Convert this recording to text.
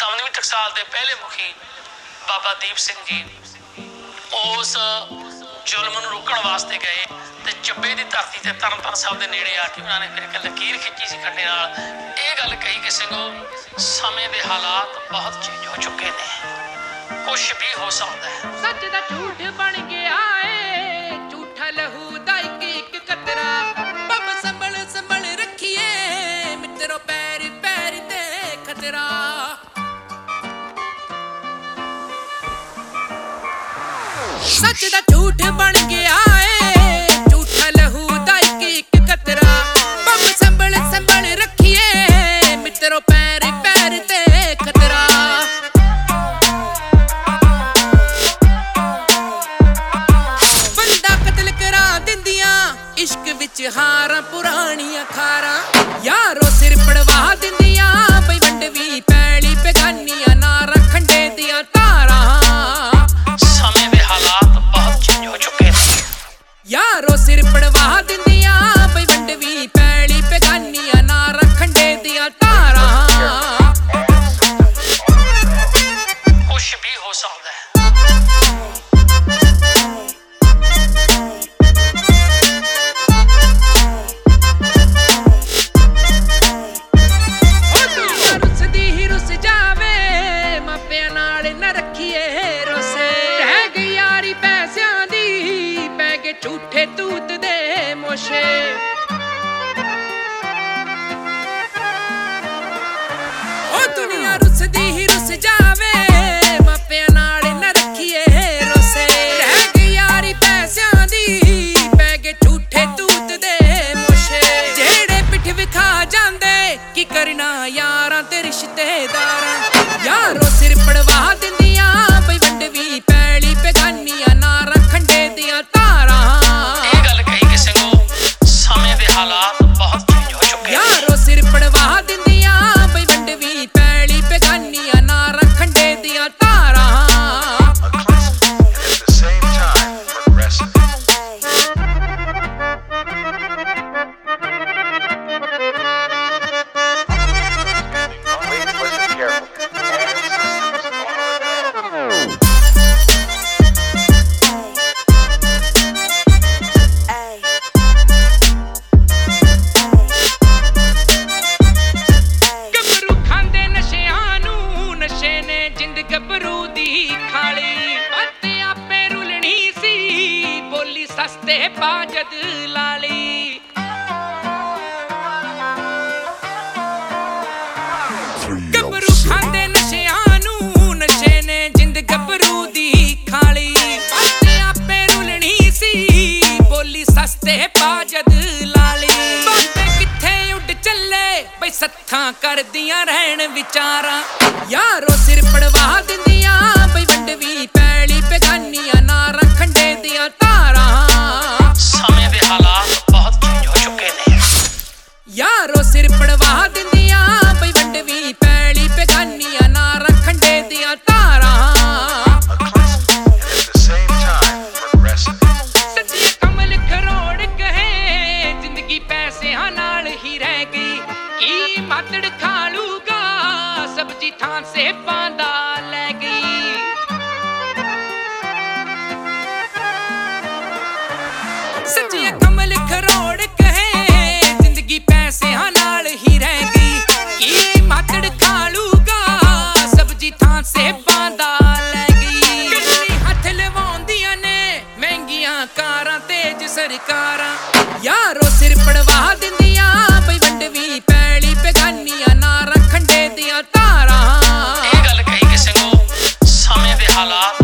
57ਵੀਂ ਟਕਸਾਲ ਦੇ ਪਹਿਲੇ ਮੁਖੀ ਬਾਬਾ ਦੀਪ ਸਿੰਘ ਜੀ ਉਸ ਜ਼ੁਲਮ ਨੂੰ ਰੋਕਣ ਵਾਸਤੇ ਗਏ ਤੇ ਚੱਬੇ ਦੀ ਧਰਤੀ ਤੇ ਤਰਨਤਾਰਨ ਸਾਹਿਬ ਦੇ ਨੇੜੇ ਆ ਕੇ ਉਹਨਾਂ ਨੇ ਫਿਰ ਇੱਕ ਲਕੀਰ ਖਿੱਚੀ ਸੀ ਖੱਡੇ ਨਾਲ। ਇਹ ਗੱਲ ਕਹੀ ਕਿ ਸਿੰਘੋ ਸਮੇਂ ਦੇ ਹਾਲਾਤ ਬਹੁਤ ਚੇਂਜ ਹੋ ਚੁੱਕੇ ਨੇ, ਕੁਛ ਵੀ ਹੋ ਸਕਦਾ ਹੈ। ਸੱਚ ਦਾ ਝੂਠ ਬਣ ਗਿਆ ਏ, ਝੂਠਾ ਲਹੂ ਦਾ ਇੱਕ ਕਤਰਾ। ਪੱਬ ਸੰਭਲ ਸੰਭਲ ਰੱਖੀਏ ਮਿੱਤਰੋ, ਪੈਰ ਪੈਰ ਤੇ ਖਤਰਾ। ਸੱਚ ਦਾ ਝੂਠ ਬਣ ਗਿਆ ਏ, ਝੂਠਾ ਲਹੂ ਦਾ ਇੱਕ ਕਤਰਾ। ਪੱਬ ਸੰਭਲ ਸੰਭਲ ਰੱਖੀਏ ਮਿੱਤਰੋ, ਪੈਰ ਪੈਰ ਤੇ ਖਤਰਾ। ਬੰਦਾ ਕਤਲ ਕਰਾ ਦਿੰਦੀਆਂ ਇਸ਼ਕ ਵਿੱਚ ਹਾਰਾਂ ਪੁਰਾਣੀਆਂ ਖਾਰਾਂ। ਯਾਰੋ ਸਿਰ ਪੜਵਾ ਦਿੰਦੀਆਂ ਬਈ ਵੰਡਵੀ ਪੈਲੀ ਬੇਗਾਨੀਆਂ ਨਾ ਰੱਖੰਡੇ ਦੀਆਂ ਤਾਰਾਂ। ਸਮੇਂ ਦੇ ਹਾਲਾਤ ਬਹੁਤ ਚੇਂਜ ਹੋ ਚੁੱਕੇ ਨੇ। ਯਾਰੋ ਸਿਰ ਪੜਵਾ ਦਿੰਦੀਆਂ ਬਈ ਵੰਡਵੀ ਪੈਲੀ ਬੇਗਾਨੀਆਂ ਨਾ ਰੱਖੰਡੇ ਦੀਆਂ ਤਾਰਾਂ। ਕੁਛ ਵੀ ਹੋ ਸਕਦਾ ਹੈ। ਝੂਠੇ ਤੂਤ ਦੇ ਮੋਸ਼ੇ ਉਹ ਦੁਨੀਆ ਰੁੱਸਦੀ ਹੀ ਰੁੱਸ ਜਾਵੇ, ਮਾਪਿਆਂ ਨਾਲ ਨਾ ਰੱਖੀਏ ਰੋਸੇ। ਰਹਿ ਗਈ ਯਾਰੀ ਪੈਸਿਆਂ ਦੀ, ਪੈ ਗਏ ਝੂਠੇ ਤੂਤ ਦੇ ਮੋਸ਼ੇ। ਜਿਹੜੇ ਪਿੱਠ ਵਿਖਾ ਜਾਂਦੇ ਕੀ ਕਰਨਾ ਯਾਰਾਂ ਤੇ ਰਿਸ਼ਤੇਦਾਰਾਂ। ਯਾਰੋ ਸਿਰ ਪੜਵਾ ਦਿੰਦੀਆਂ ਬਈ ਵੰਡਵੀ ਪੈਲੀ ਬੇਗਾਨੀਆਂ ਨਾ ਰੱਖੰਡੇ ਦੀਆਂ ਤਾਰਾਂ। ਹਾਲਾਤ ਬਹੁਤ ਚੇਂਜ ਹੋ ਚੁੱਕੇ ਨੇ। ਯਾਰੋ ਸਿਰ ਪੜਵਾ ਦਿੰਦੀਆਂ ਬਈ ਵੰਡਵੀ ਪੈਲੀ ਬੇਗਾਨੀਆਂ ਨਾ ਰੱਖੰਡੇ ਦੀਆਂ ਤਾਰਾਂ। ਗੱਭਰੂ ਦੀ ਖਾਲੀ ਅਤੇ ਆਪੇ ਰੁਲਣੀ ਸੀ, ਬੋਲੀ ਸਸਤੇ ਬਾਜਦ ਲਾਲੀ। ਗੱਭਰੂ ਖਾਂਦੇ ਨਸ਼ਿਆਂ ਨੂੰ, ਨਸ਼ੇ ਨੇ ਜਿੰਦ ਗੱਭਰੂ ਦੀ ਖਾਲੀ। ਅਤੇ ਆਪੇ ਰੁਲਣੀ ਸੀ, ਬੋਲੀ ਸਸਤੇ ਬਾਜਦ ਲਾਲੀ। ਬਾਬੇ ਕਿੱਥੇ ਉੱਡ ਚੱਲੇ ਬਈ ਸੱਥਾਂ ਕਰਦੀਆਂ ਰਹਿਣ ਵਿਚਾਰਾਂ। ਯਾਰੋ ਸਿਰ ਪੜਵਾ ਦਿੰਦੀਆਂ ਬਈ ਵੰਡਵੀ ਪੈਲੀ ਬੇਗਾਨੀਆਂ ਨਾ ਰੱਖੰਡੇ ਦੀਆਂ ਤਾਰਾਂ। ਸਮੇਂ ਦੇ ਹਾਲਾਤ ਬਹੁਤ ਚੇਂਜ ਹੋ ਚੁੱਕੇ ਨੇ। ਯਾਰੋ ਸਿਰ ਪੜਵਾ ਦਿੰਦੀਆਂ ਬਈ ਵੰਡਵੀ ਪੈਲੀ ਬੇਗਾਨੀਆਂ ਨਾ ਰੱਖੰਡੇ ਦੀਆਂ ਤਾਰਾਂ। ਸੱਚੀ ਕਮਲ ਖਰੋੜ ਕਹੇ ਜ਼ਿੰਦਗੀ ਪੈਸਿਆਂ ਨਾਲ ਹੀ ਰਹਿ ਗਈ। ਕੀ ਮਾਤੜ ਖਾ ਲੂਗਾ ਸਬਜ਼ੀ ਥਾਂ ਸੇਬਾਂ ਦਾ ਲੈ ਗਈ। ਸੱਚੀ ਕਮਲ ਖਰੋੜ ਕਹੇ ਜ਼ਿੰਦਗੀ ਪੈਸਿਆਂ ਨਾਲ ਹੀ ਰਹਿ ਗਈ। ਕੀ ਮਾਤੜ ਖਾ ਲੂਗਾ ਸਬਜ਼ੀ ਥਾਂ ਸੇਬਾਂ ਦਾ ਲੈ ਗਈ। ਕਿੰਨੀ ਹੱਥ ਲਵਾਉਂਦੀਆਂ ਨੇ ਮਹਿੰਗੀਆਂ ਕਾਰਾਂ ਤੇਜ ਸਰਕਾਰਾਂ। ਯਾਰੋ ਸਿਰ ਪੜਵਾ ਦਿੰਦੀਆਂ ਬਈ ਵੰਡਵੀ ਪੈਲੀ ਬੇਗਾਨੀਆਂ ਨਾ ਰੱਖੰਡੇ ਦੀਆਂ ਤਾਰਾਂ। ਇਹ ਗੱਲ ਕਹੀ ਕਿ ਸਿੰਘੋ ਸਮੇਂ ਦੇ ਹਾਲਾਤ